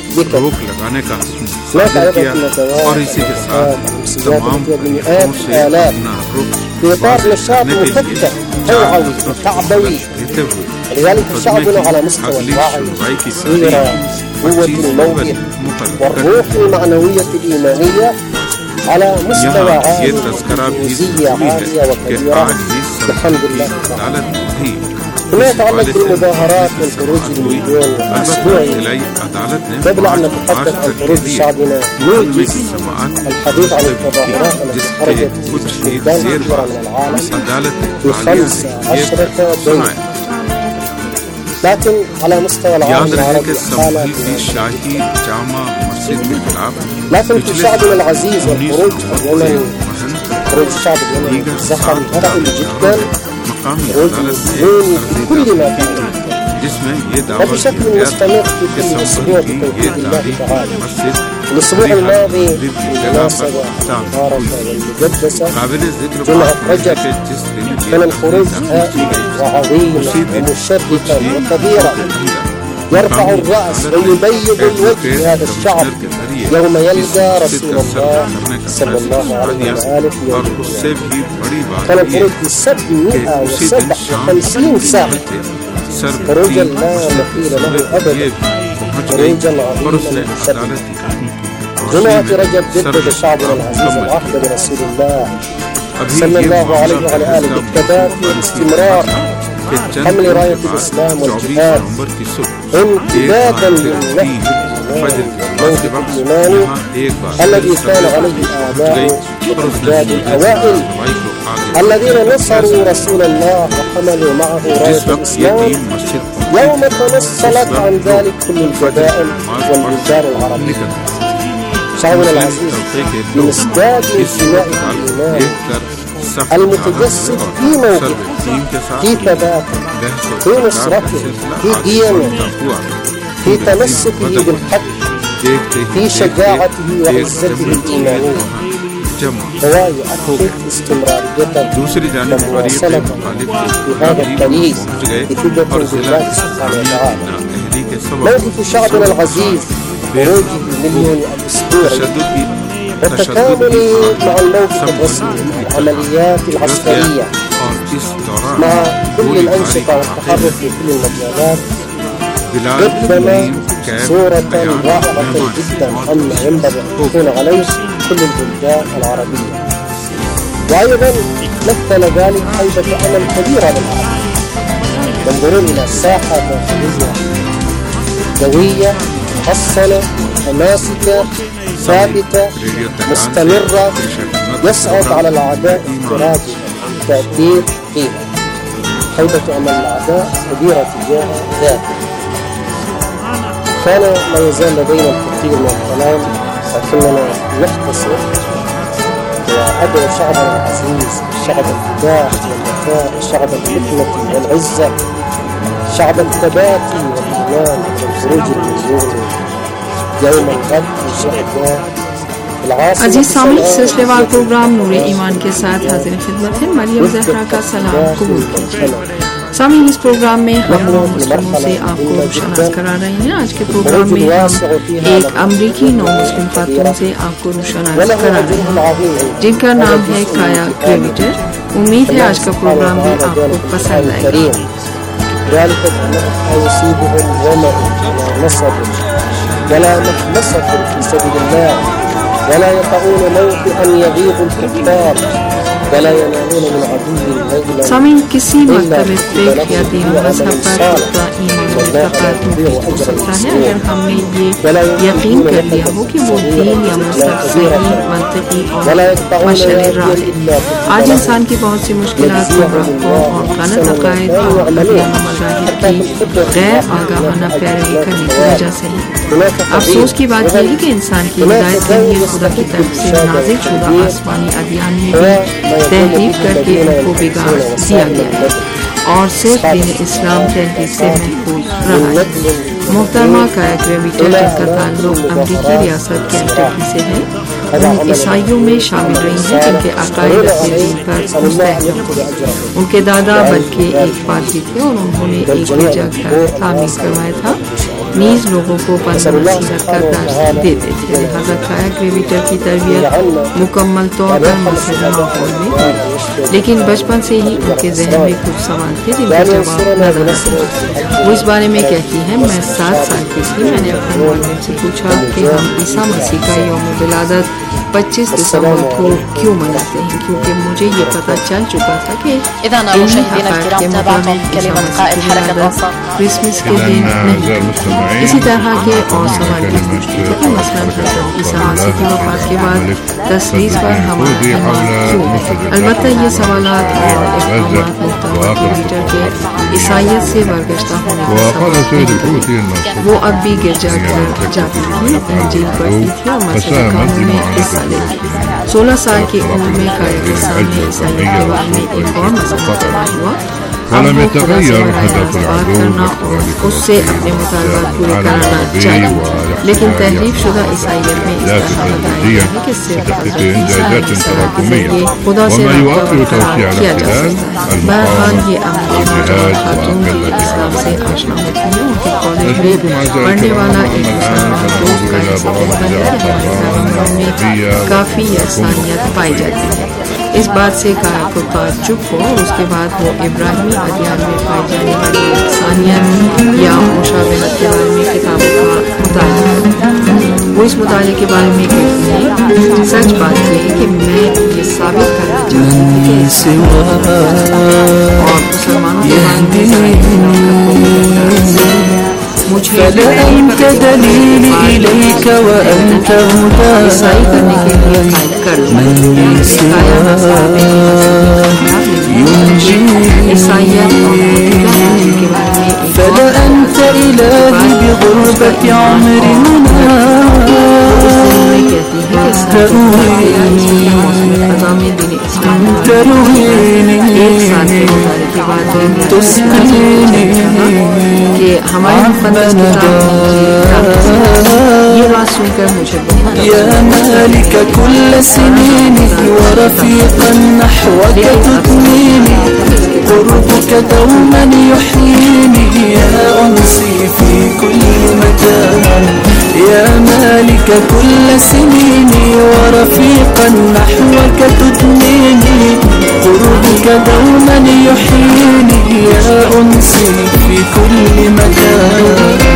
[SPEAKER 1] هناك أيضا ندوات بمئات الآلاف في إطار نشاط مفتح توعوي وتعبوي. ولذلك شعبنا على مستوى الوعي والبصيرة قوة الموقف والروح المعنوية الإيمانية على مستوى عالي وتنفيذية عالية وكبيرة بحمد الله تعالى. فيما يتعلق بالمظاهرات والخروج المليون الأسبوعي، قبل أن نتحدث عن خروج شعبنا نوجد الحديث عن المظاهرات التي خرجت في بلدان كثيرة من العالم في 15 دولة. لكن على مستوى العالم العربي حالة لكن في شعبنا العزيز والخروج اليمني، خروج الشعب اليمني زخم هائل جدا، خروج مهم في كل ما فعل وبشكل مستمر في كل أسبوع بتوفيق الله تعالى. الأسبوع الماضي بالمناسبة المباركة والمقدسة جمعة رجب كان الخروج هائلا وعظيما ومشرفا وكبيرا يرفع الرأس ويبيض الوجه لهذا الشعب يوم يلقى رسول الله صلى الله عليه وآله في يوم القيامة. كان الخروج ب 757 ساعة، خروجا لا مثيل له أبدا، خروجا عظيما مشرفا. جمعة رجب جدد شعبنا العزيز العهد برسول الله صلى الله عليه وعلى آله بالثبات والاستمرار حمل راية الإسلام والجهاد امتدادا للنهج الموقف الإيماني الذي كان عليه الآباء والأجداد الأوائل الذين نصروا رسول الله وحملوا معه راية الإسلام يوم تنصلت عن ذلك كل القبائل والبلدان العربية. شعبنا العزيز بمصداق انتماء الإيمان المتجسد في موقفه، في ثباته، في نصرته، في قيمه، في تمسكه بالحق، في شجاعته وعزته الإيمانية، هو يؤكد استمراريته ومواصلته في هذا الطريق بثقة بالله سبحانه وتعالى. موقف شعبنا العزيز خروجه المليون الأسبوعي وتكامله مع الموقف الرسمي، العمليات العسكرية مع كل الأنشطة والتحرك في كل المجالات قدم صورة رائعة جدا عما ينبغي أن تكون عليه كل البلدان العربية، وأيضا مثل ذلك هيبة أمل كبيرة للعرب. ينظرون إلى ساحة داخلية قوية محصنة متماسكة ثابتة مستمرة، يصعب على الأعداء افتراضها والتأثير فيها. هيبة أمل الأعداء كبيرة تجاه ذلك. كان لا يزال لدينا الكثير من الكلام، لكننا نختصر وأدعو شعبنا العزيز، شعب الفداء والوفاء، شعب الحكمة والعزة، شعب الثبات والإيمان والخروج المزون يوم الغد إن شاء الله.
[SPEAKER 2] अजीज सामीन, सिलसिलेवार प्रोग्राम नूरे ईमान के साथ हाजिर खिदमत है। मरियम ज़हरा का सलाम कबूल कीजिए। सामीन, इस प्रोग्राम में हम मुस्लिमों से आपको रोशनास करा रहे हैं। आज के प्रोग्राम में हम एक अमरीकी नौ मुस्लिम खातून से आपको रोशनास करा रहे हैं जिनका नाम है काया ग्रेविटर। उम्मीद है आज का प्रोग्राम भी आपको पसंद आएगा।
[SPEAKER 1] ولا يطعون موطئا يغيظ الكفار ولا ينالون من عدو نيلا।
[SPEAKER 2] सामीन, किसी मरतबे फेक या दीन मजहब पर खुदा ईमान हो सकता है अगर हमने ये यकीन कर लिया हो कि वो दीन या मजहब सही, मंतकी और मशअले राह है। आज इंसान की बहुत सी मुश्किलात गुमराहों और गलत अकायद और अदनाना मज़ाहिब की गैर आगाहाना पैरवी करने की वजह से है। अफसोस की बात यह है कि इंसान की हिदायत के लिए खुदा की तरफ से नाज़िल शुदा आसमानी अदियान में भी तहरीफ करके उनको बिगाड़ दिया गया है और सिर्फ दीन इस्लाम तहरीफ से महफूज रहा है। मोहतरमा काया ग्रेविटर, जिनका ताल्लुक अमरीकी रियासत केंटकी से है, उन ईसाइयों में शामिल रही हैं जिनके अकायद अपने दीन पर मुस्तहकम थे। उनके दादा बल्कि एक पादरी थे और उन्होंने एक गिरजा घर तामीर करवाया था, नीज लोगों को पंद्रह का दर्ज देते थे। लिहाजा काया ग्रेविटर की तरबियत मुकम्मल तौर पर मस्जिद माहौल में थी, लेकिन बचपन से ही उनके जहन में कुछ सवाल थे जिनका जवाब न रहा था। वो इस बारे में कहती हैं, मैं 7 साल की थी। मैंने अपने मौलवी से पूछा कि हम ईसा मसीह का यौम विलादत 25 दिसंबर को क्यों मनाते हैं, क्योंकि मुझे ये पता चल चुका था कि क्रिसमस के दिन नहीं। इसी तरह के और सवाल की पूछती थी कि मसलन हज़रत ईसा मसीह की वफ़ात के बाद तस्लीस पर हमारा ईमान क्यों। अलबत्ता ये सवालात और ग्रेविटर के ईसाइयत से बरगश्ता होने का सवाल नहीं थे। वो अब भी गिरजाघर जाती थी, इंजील पढ़ती थी और मस्जिद कामों में हिस्सा लेती थी। 16 साल की उम्र में काया के सामने ईसाइयत के बारे में एक और मसला पैदा हुआ।
[SPEAKER 3] ولم يتغير هدف العدو
[SPEAKER 2] और उससे अपने मुतालबात पूरे कराना चाहिए, लेकिन तहरीफ शुदा ईसाइयत में इस तरह बताया है कि सिर्फ खुदा से रब्ता बरकरार किया जा सकता है। बहरहाल ये अमल खातून इस्लाम से आशना होती है। उनके कॉलेज में पढ़ने वाला एक मुसलमान दोस्त का हिस्सा बन गया कि हमारे में काफ़ी यकसानियत पाई जाती है। इस बात से काया को ताज्जुब हो और उसके बाद वो इब्राहिमी अदियान में पाई जाने वाली यकसानियत या मुशाबहत के बारे में किताबों का मुताला करता है। वो इस मुताले के बारे में कहती है, सच बात यह है कि मैं ये साबित करना चाहती हूँ और मुसलमानों के बारे में मुझे
[SPEAKER 4] أنت دليلي إليك وأنت هداي من سواك ينجيني فلا أنت إلهي بغربة عمر ترويني تسقيني
[SPEAKER 2] कि हमारे मुक़द्दस ये बात सुनकर मुझे
[SPEAKER 4] يا مالك كل سنيني ورفيقا نحوك تثنيني قربك دوما يحييني يا أنسي في كل مكان يا مالك كل سنيني ورفيقا نحوك تثنيني قربك دوما يحييني يا أنسي في كل مكان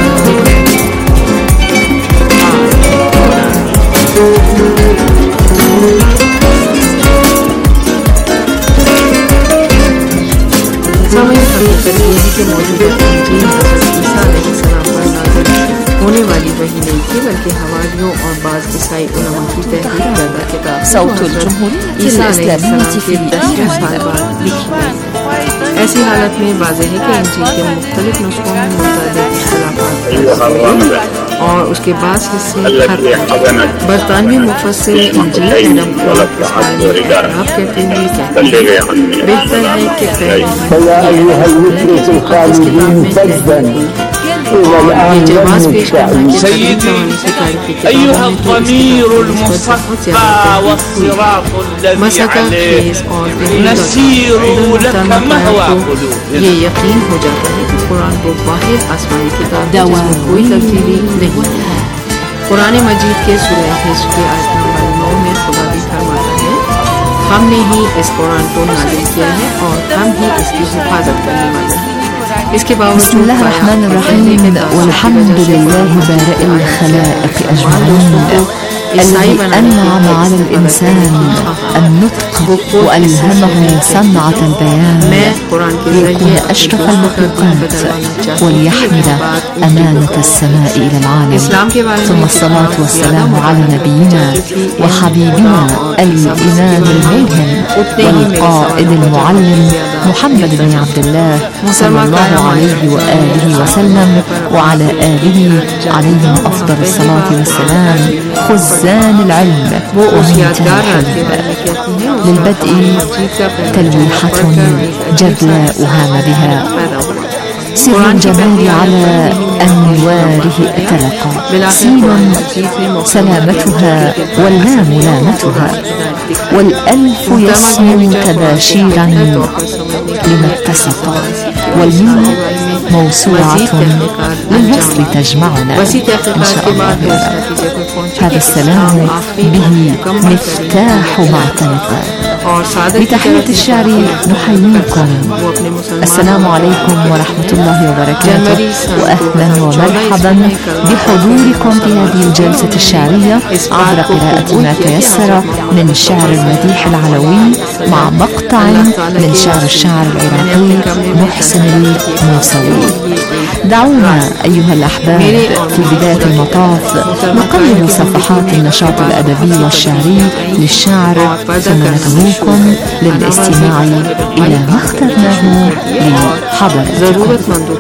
[SPEAKER 2] और बाज़ ईसाई उलमा की तहरीर करदा किताब
[SPEAKER 5] صوت الجمهورية الإسلامية في الدائرة
[SPEAKER 2] ऐसी हालत में वाज़ेह है कि इंजील के मुख्तलिफ नुस्खों में मुताबिक इख्तिलाफ़ात और उसके बाद हिस्से बरतानवी मुफस्सिर इंजील एडम क्लॉड कहते हैं बेहतर है कि
[SPEAKER 6] سيدي أيها الضمير المصفى والصراط الذي عليه نسير لك مهوى قلوبنا.
[SPEAKER 2] ये यकीन हो जाता है कि कुरान वो वाहिद आसमानी किताब है जिसमें कोई तब्दीली नहीं है। कुरान मजीद के सूरह हिज्र के आयत नंबर 9 में खुदा भी फरमाता है, हमने ही इस कुरान को नाज़िल किया है और हम ही इसकी हिफाजत करने वाले हैं। इसके बावजूद
[SPEAKER 5] بسم الله الرحمن الرحيم والحمد لله بارئ الخلائق أجمعين الذي أنعم على الإنسان النطق وألهمه صنعة البيان ليكون أشرف المخلوقات وليحمل أمانة السماء إلى العالم. ثم الصلاة والسلام على نبينا وحبيبنا الإمام الملهم والقائد المعلم محمد بن عبد الله صلى الله عليه وآله وسلم وعلى آله عليهم أفضل الصلاة والسلام خزان العلم ومنتهى الحلم. للبدء تلويحة جدلاؤها بها سر الجمال على أنواره اتلقى سين سلامتها واللام لامتها والألف يسمو تباشيرا لما اتسق والميم موسوعة للوصل تجمعنا إن شاء الله. هذا السلام به مفتاح معتنقا. بتحية الشعر نحييكم. السلام عليكم ورحمة الله وبركاته وأهلا ومرحبا بحضوركم في هذه الجلسة الشعرية عبر قراءة ما تيسر من شعر المديح العلوي مع مقطع من شعر الشاعر العراقي محسن الموسوي. دعونا أيها الأحباب في بداية المطاف نقلب صفحات النشاط الأدبي والشعري للشعر ثم ندعوكم للاستماع إلى ما اخترناه لحضرتكم.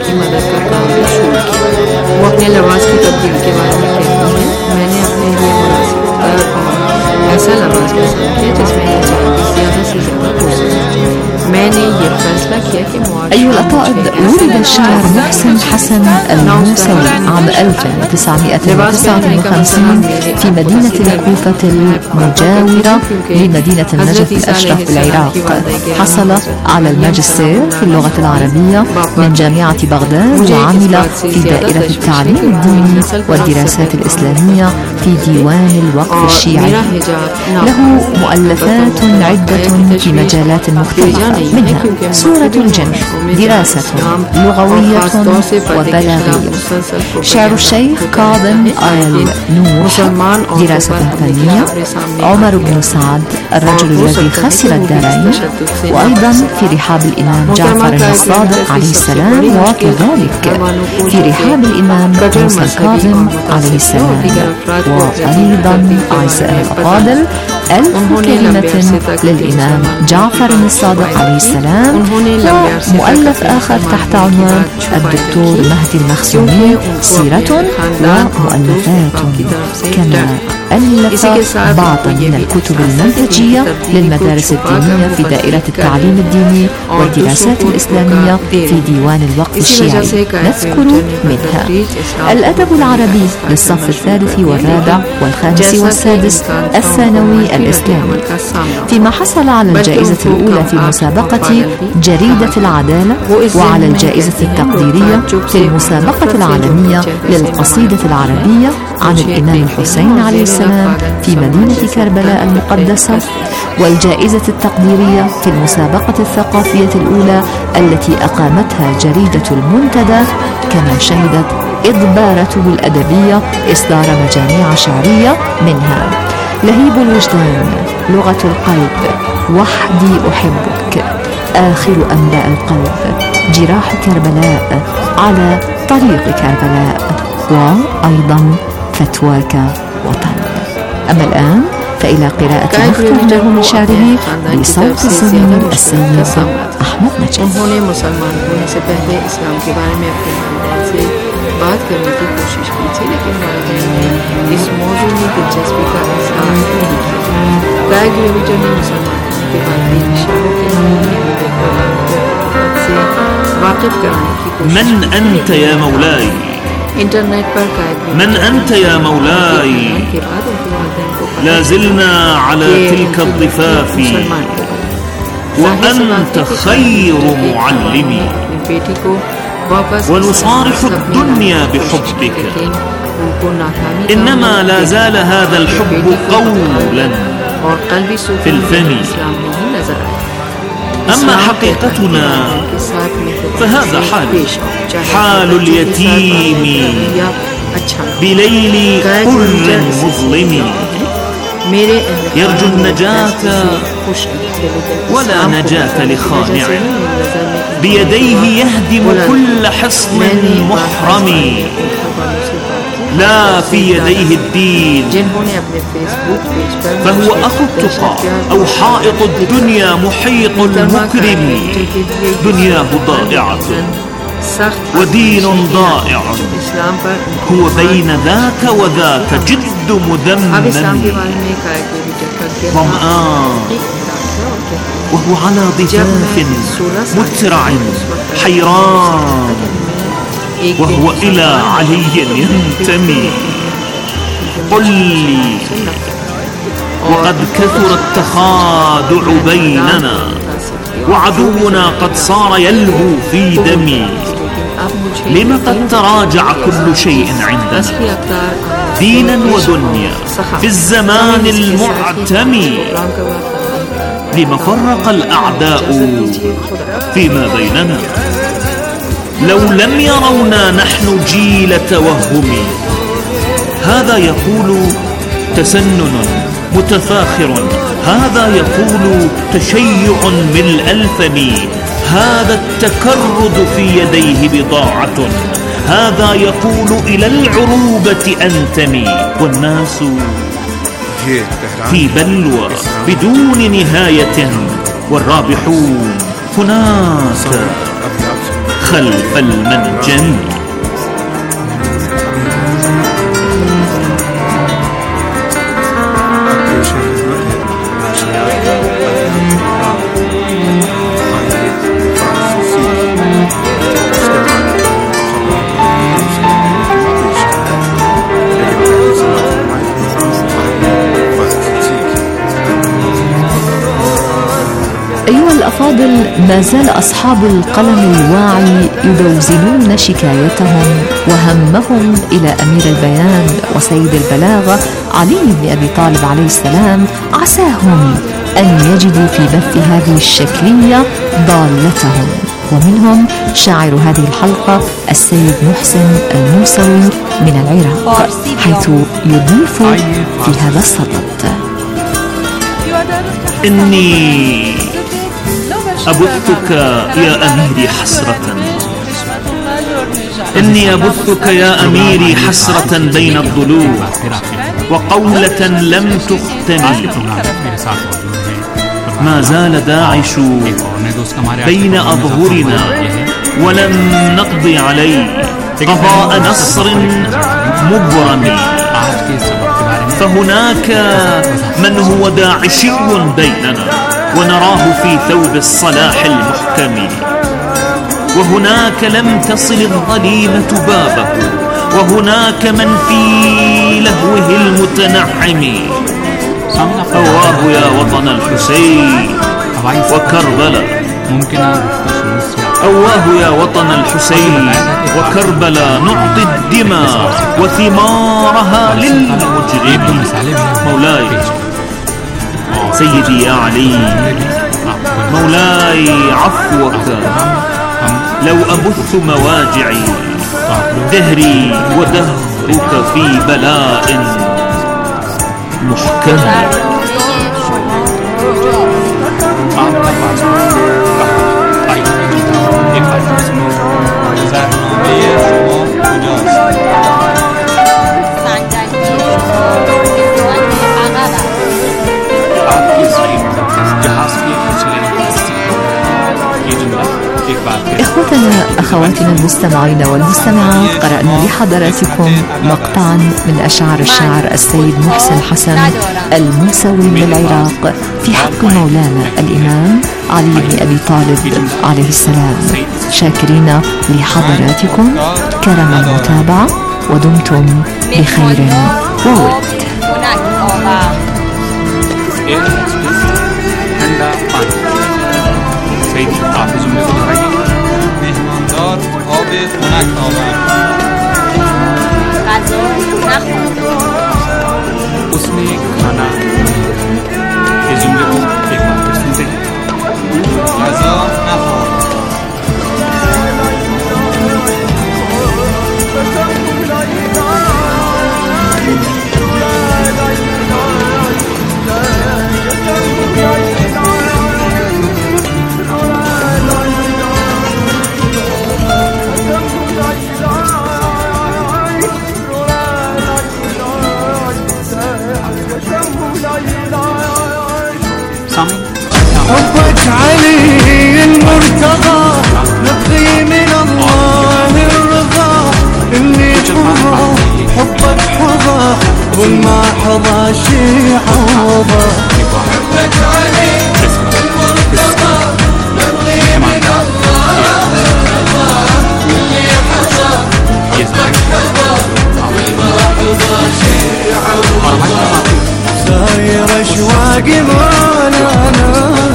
[SPEAKER 2] वो अपने लिबास की तब्दीली के बारे में कहती हैं, मैंने अपने लिए मुनासिब और ऐसा लिबास पसंद किया जिसमें ये ज़्यादा से ज़्यादा हो सके। मैंने ये फैसला किया कि
[SPEAKER 5] أيها الأطائب، ولد الشاعر محسن حسن الموسوي عام 1959 في مدينة الكوفة المجاورة لمدينة النجف الأشرف بالعراق. حصل على الماجستير في اللغة العربية من جامعة بغداد وعمل في دائرة التعليم الديني والدراسات الإسلامية في ديوان الوقف الشيعي. له مؤلفات عدة في مجالات مختلفة منها سورة الجن، دراسة لغوية وبلاغية، شعر الشيخ كاظم آل نور، دراسة فنية، عمر بن سعد الرجل الذي خسر الدارين، وأيضا في رحاب الإمام جعفر الصادق عليه السلام، وكذلك في رحاب الإمام موسى الكاظم عليه السلام. وأيضا أعزائي الأفاضل 1000 كلمة للإمام جعفر الصادق عليه السلام، ومؤلف آخر تحت عنوان الدكتور مهدي المخزومي سيرة ومؤلفات، كما ألف بعضا من الكتب المنهجية للمدارس الدينية في دائرة التعليم الديني والدراسات الإسلامية في ديوان الوقف الشيعي. نذكر منها الأدب العربي للصف الثالث والرابع والخامس والسادس الثانوي الإسلامي، فيما حصل على الجائزة الأولى في مسابقة جريدة العدالة وعلى الجائزة التقديرية في المسابقة العالمية للقصيدة العربية عن الإمام الحسين عليه السلام في مدينة كربلاء المقدسة، والجائزة التقديرية في المسابقة الثقافية الأولى التي أقامتها جريدة المنتدى، كما شهدت إضبارته الأدبية إصدار مجاميع شعرية منها لهيب الوجدان، لغة القلب، وحدي أحبك، آخر أنباء القلب، جراح كربلاء، على طريق كربلاء، وأيضا فتواك الوطن. أما الآن فإلى قراءة مختم له من شعره بصوت الزميل السيد أحمد نجف.
[SPEAKER 2] उन्होंने मुसलमान होने से पहले इस्लाम के बारे में अपने वालिदैन से बात करने की कोशिश की थी, लेकिन वालिदैन ने इस मौजूद में दिलचस्पी का इजहार नहीं किया। क्राइग रिविजन ने मुसलमान होने के बाद भी इशारों के से वाकिफ कराने की कोशिश
[SPEAKER 7] من أنت يا مولاي؟
[SPEAKER 2] इंटरनेट पर क्राइग
[SPEAKER 7] من أنت يا مولاي؟
[SPEAKER 2] के बाद उनके वालिदैन को
[SPEAKER 7] لا زلنا على تلك الضفاف وأنت خير معلمي ونصارح الدنيا بحبك، إنما لا زال هذا الحب قولا في الفم، أما حقيقتنا فهذا حال اليتيم بليل كل مظلم يرجو النجاة ولا نجاة لخانع، بيديه يهدم كل حصن محرم، لا في يديه الدين، فهو أخو التقى أو حائط الدنيا محيط المكرم، دنياه ضائعة ودين ضائع، هو بين ذاك وذاك جد مذمم ظمآن، وهو على ضفاف مترع حيران، وهو إلى علي ينتمي. قل لي وقد كثر التخادع بيننا، وعدونا قد صار يلهو في دمي، لم قد تراجع كل شيء عندنا دينا ودنيا في الزمان المعتمي، لم فرق الأعداء فيما بيننا، لو لم يرونا نحن جيل توهم، هذا يقول تسنن متفاخر، هذا يقول تشيع ملء الفم، هذا التكرد في يديه بضاعة، هذا يقول إلى العروبة أنتمي، والناس في بلوى بدون نهاية، والرابحون هناك خلف المنجم.
[SPEAKER 5] أيها الأفاضل، ما زال أصحاب القلم الواعي يبوزنون شكايتهم وهمهم إلى أمير البيان وسيد البلاغة علي بن أبي طالب عليه السلام، عساهم أن يجدوا في بث هذه الشكلية ضالتهم. ومنهم شاعر هذه الحلقة السيد محسن الموسوي من العراق، حيث يضيف في هذا الصدد:
[SPEAKER 7] إني أبثك يا أميري حسرة، إني أبثك يا أميري حسرة بين الضلوع، وقولة لم تختمي، ما زال داعش بين أظهرنا ولم نقضي عليه قضاء نصر مبرم، فهناك من هو داعشي بيننا ونراه في ثوب الصلاح المحكم، وهناك لم تصل الظليمة بابه، وهناك من في لهوه المتنعم. أواه يا وطن الحسين وكربلاء، أواه يا وطن الحسين وكربلاء، نعطي الدماء وثمارها للمجرمين. مولاي سيدي يا علي، مولاي عفوك، لو أبث مواجعي دهري ودهرك في بلاء محكم.
[SPEAKER 5] أخواتنا المستمعين والمستمعات، قرأنا لحضراتكم مقطعا من أشعار الشاعر السيد محسن حسن الموسوي من العراق في حق مولانا الإمام علي بن أبي طالب عليه السلام. شاكرين لحضراتكم كرم المتابعة، ودمتم بخير وود.
[SPEAKER 8] उसमें खाना के जुमले को एक बार फिर सुनते हैं।
[SPEAKER 4] حبك علي المرتضى نبغي من الله الرضا، اللي حضى حبك حضى والما حضى شي عوضى. حبك علي المرتضى نبغي من الله الرضا، اللي حضى حبك حضى والما حضى شي عوضى. ساير اشواقي مولانا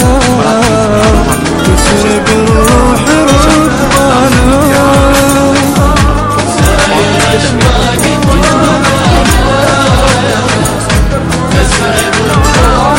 [SPEAKER 4] تسرق الروح رضانا، ساير اشواقي مولانا تسرق الروح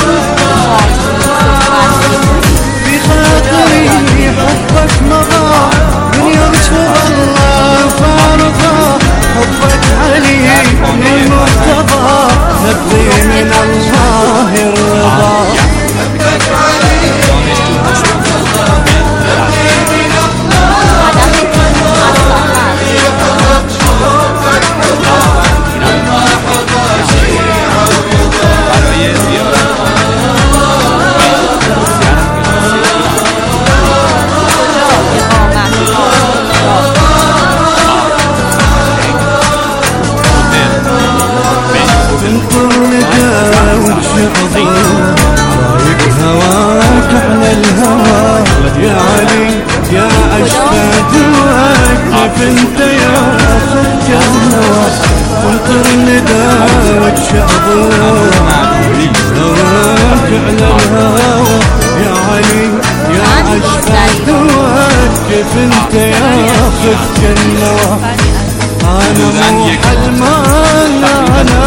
[SPEAKER 4] رضانا. بخاطري حبك مضى من يرشد الله فارضى، حبك علي المرتضى نبغي من الله الرضا. حبك علي المرتضى نبغي من الله الرضا، حبك حضى لما حضى شيء عوضى. رايق هواك على الهوى يا علي يا أشفى دواك، كيف انت يا خد النوى وانطر نداك شعبك هواك على الهوى يا علي يا أشفى دواك، كيف انت يا خد النوى. أنا مو حلمان أنا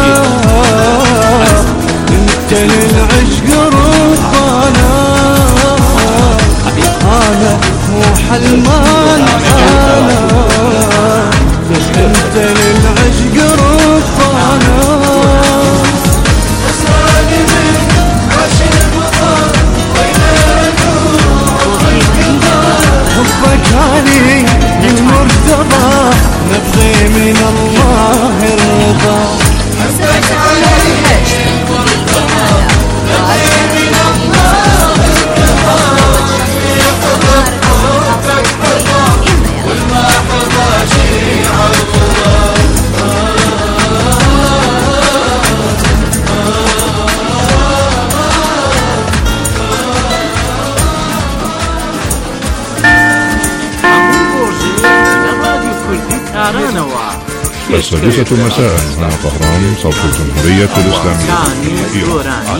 [SPEAKER 4] انت للعشق ربنا، انا مو حلمان انا انت للعشق ربنا. اسراني من عشق وطن وينك حبك علي المرتضى نبغي من الله الرضا. حبك علي
[SPEAKER 3] السادسة مساء هنا طهران، صوت الجمهورية الإسلامية الإيران.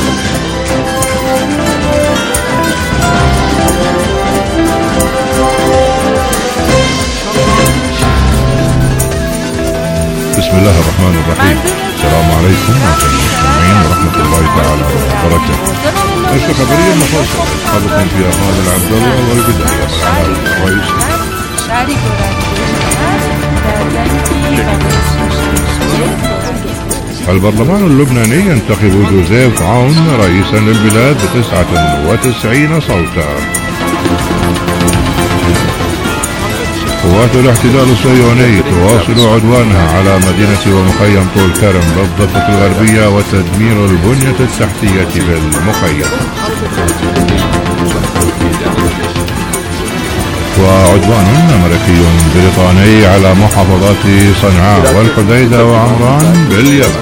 [SPEAKER 3] بسم الله الرحمن الرحيم. السلام عليكم المستمعين ورحمة الله تعالى وبركاته. نشرة خبرية مفصلة يسحبكم فيها خالد عبد الله، والبداية بالعناوين الرئيسية. البرلمان اللبناني ينتخب جوزيف عون رئيسا للبلاد ب99 صوتا. قوات الاحتلال الصهيوني تواصل عدوانها على مدينة ومخيم طول كرم بالضفة الغربية وتدمير البنية التحتية بالمخيم. وعدوان أمريكي بريطاني على محافظات صنعاء والحديدة وعمران باليمن.